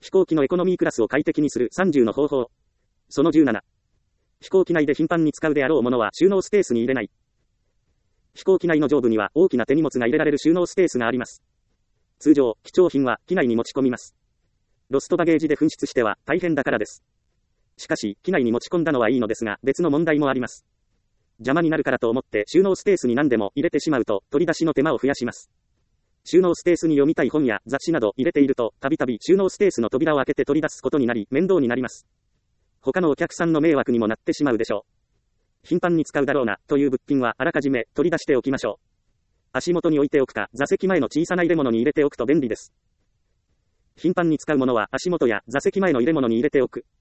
飛行機のエコノミークラスを快適にする30の方法。その17。飛行機内で頻繁に使うであろうものは収納スペースに入れない。飛行機内の上部には大きな手荷物が入れられる収納スペースがあります。通常、貴重品は機内に持ち込みます。ロストバゲージで紛失しては大変だからです。しかし、機内に持ち込んだのはいいのですが、別の問題もあります。邪魔になるからと思って収納スペースに何でも入れてしまうと、取り出しの手間を増やします。収納スペースに読みたい本や雑誌など入れていると、たびたび収納スペースの扉を開けて取り出すことになり、面倒になります。他のお客さんの迷惑にもなってしまうでしょう。頻繁に使うだろうな、という物品はあらかじめ取り出しておきましょう。足元に置いておくか、座席前の小さな入れ物に入れておくと便利です。頻繁に使うものは足元や座席前の入れ物に入れておく。